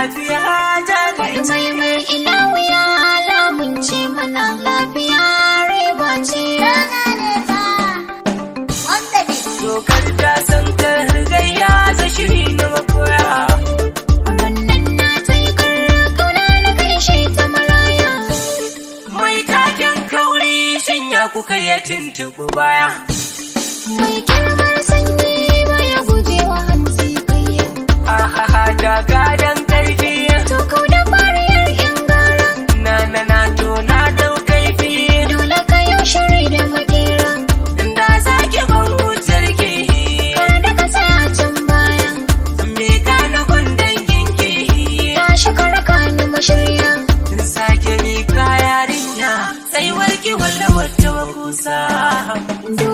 lafiya jari mai mai ina wuya alamun ce mana lafiya riba ce dokar ta san kar gayya da shiri na makoya wannan na taikar kauna na kai shi ta maraya mai taken kauri shinya kuka ya tuntuɓi baya mai kirmar sanyi baya gujewa hantsi kayya ahaha da gadon karfi to kau da bariyar yan gara na to na dau kaifi dole ka yau shiri da makera inda zaki ban wutar ki kada ka tsaya can baya me ka na gundan kinki tashi ka raka ni mashirya sake ni ka yarinya sai warki walla wata kusa